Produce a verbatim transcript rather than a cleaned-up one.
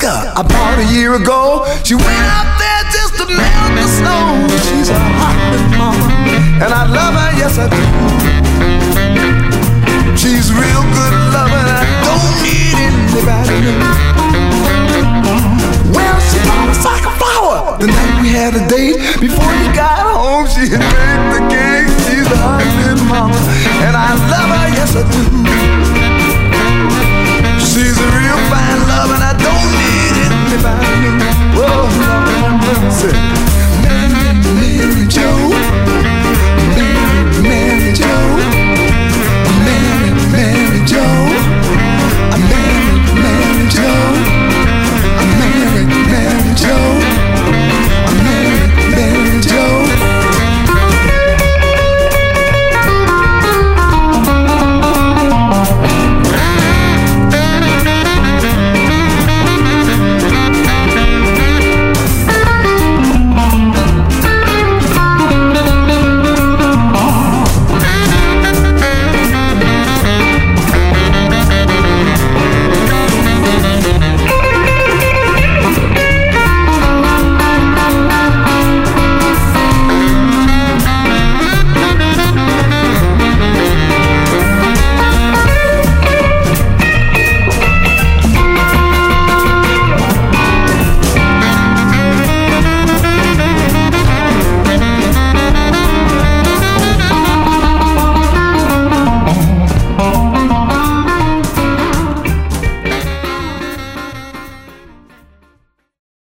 Alaska about a year ago. She went out there just to melt the snow. She's a hot little mama, and I love her, yes I do. She's real good loving, I don't need anybody new. Well, she bought a sack of flour the night we had a date. Before you got home, she had baked the cake. She's a hot little mama, and I love her, yes I do. She's a real fine